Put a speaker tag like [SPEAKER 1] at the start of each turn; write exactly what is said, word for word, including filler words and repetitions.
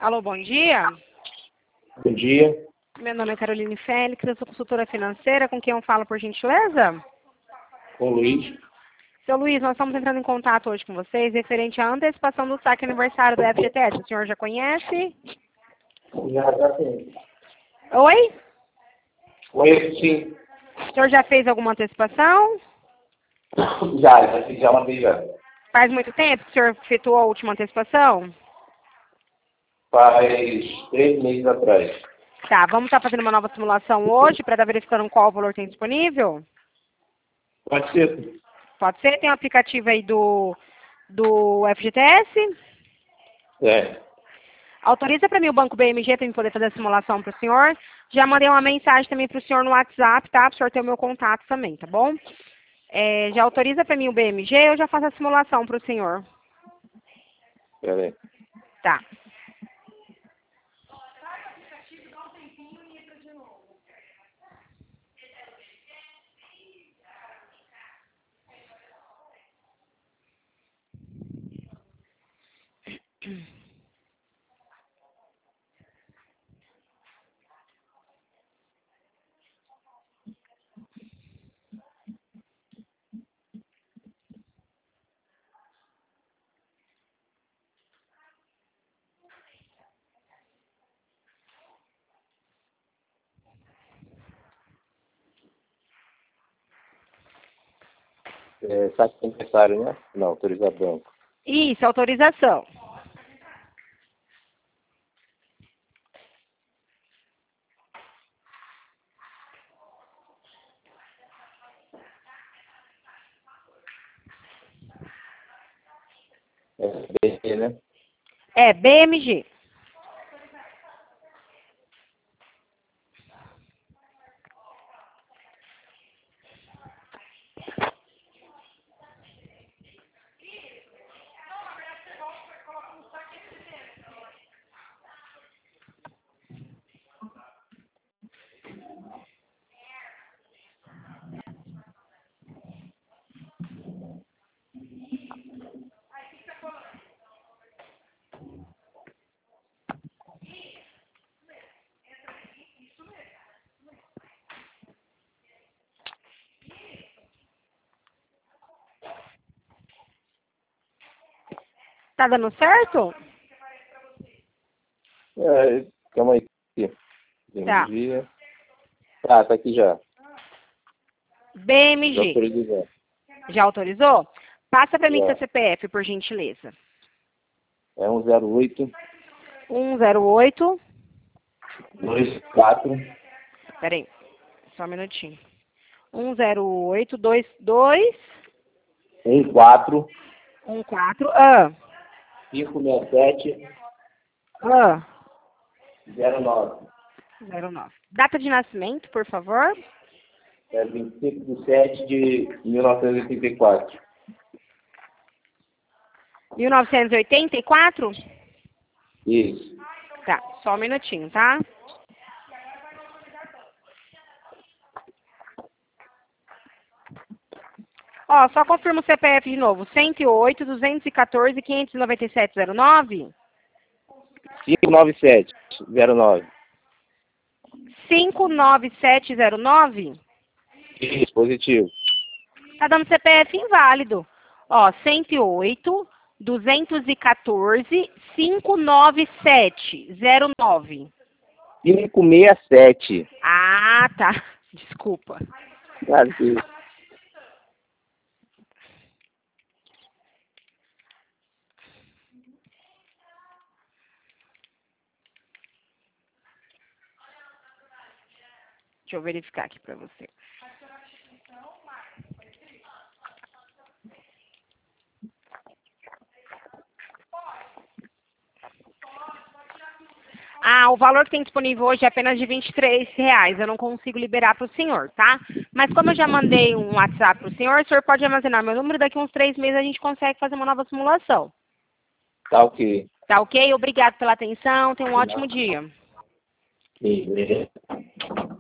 [SPEAKER 1] Alô, bom dia.
[SPEAKER 2] Bom dia.
[SPEAKER 1] Meu nome é Caroline Félix, eu sou consultora financeira. Com quem eu falo, por gentileza?
[SPEAKER 2] Com o Luiz.
[SPEAKER 1] Seu Luiz, nós estamos entrando em contato hoje com vocês referente à antecipação do saque aniversário do F G T S. O senhor já conhece?
[SPEAKER 2] Já, já sim.
[SPEAKER 1] Oi?
[SPEAKER 2] Conheço sim.
[SPEAKER 1] O senhor já fez alguma antecipação?
[SPEAKER 2] Já, já fiz já uma vez já.
[SPEAKER 1] Faz muito tempo que o senhor efetuou a última antecipação?
[SPEAKER 2] Faz três meses atrás.
[SPEAKER 1] Tá, vamos estar fazendo uma nova simulação hoje para estar verificando qual o valor tem disponível?
[SPEAKER 2] Pode ser.
[SPEAKER 1] Pode ser? Tem um aplicativo aí do, do F G T S?
[SPEAKER 2] É.
[SPEAKER 1] Autoriza para mim o Banco B M G para eu poder fazer a simulação para o senhor. Já mandei uma mensagem também para o senhor no WhatsApp, tá? Para o senhor ter o meu contato também, tá bom? É, já autoriza para mim o B M G, eu já faço a simulação para o senhor.
[SPEAKER 2] Pera aí.
[SPEAKER 1] Tá.
[SPEAKER 2] É, saque aniversário, né? Não, autorizar banco.
[SPEAKER 1] Isso, autorização.
[SPEAKER 2] É, B, né?
[SPEAKER 1] É, B M G. Tá dando certo?
[SPEAKER 2] É, calma aí.
[SPEAKER 1] Tá.
[SPEAKER 2] Dia. Ah, tá aqui já.
[SPEAKER 1] B M
[SPEAKER 2] Já
[SPEAKER 1] G.
[SPEAKER 2] autorizei já.
[SPEAKER 1] Já autorizou? Passa para mim
[SPEAKER 2] Já.
[SPEAKER 1] seu C P F, por gentileza.
[SPEAKER 2] É um zero oito,
[SPEAKER 1] um zero oito.
[SPEAKER 2] dois quatro,
[SPEAKER 1] Peraí, só um minutinho. um zero oito dois dois
[SPEAKER 2] um quatro,
[SPEAKER 1] um quatro. Ah,
[SPEAKER 2] cinco seis sete,
[SPEAKER 1] ah,
[SPEAKER 2] zero nove.
[SPEAKER 1] zero nove. Data de nascimento, por favor.
[SPEAKER 2] É vinte e cinco de sete de mil novecentos e oitenta e quatro.
[SPEAKER 1] mil novecentos e oitenta e quatro?
[SPEAKER 2] Isso.
[SPEAKER 1] Tá, só um minutinho, tá? Ó, só confirma o C P F de novo. cento e oito, duzentos e quatorze, quinhentos e noventa e sete, zero nove?
[SPEAKER 2] cinco nove sete, zero nove.
[SPEAKER 1] cinco nove sete zero nove?
[SPEAKER 2] Isso, positivo.
[SPEAKER 1] Tá dando C P F inválido. Ó, cento e oito, duzentos e quatorze, quinhentos e noventa e sete, zero nove.
[SPEAKER 2] cinco seis sete.
[SPEAKER 1] Ah, tá. Desculpa.
[SPEAKER 2] Claro que
[SPEAKER 1] Deixa eu verificar aqui pra você. Ah, o valor que tem disponível hoje é apenas de vinte e três reais. Eu não consigo liberar para o senhor, tá? Mas como eu já mandei um WhatsApp para o senhor, o senhor pode armazenar meu número. Daqui uns três meses a gente consegue fazer uma nova simulação.
[SPEAKER 2] tá ok.
[SPEAKER 1] Tá ok? Obrigado pela atenção. Tenha um ótimo dia.
[SPEAKER 2] Sim, beleza.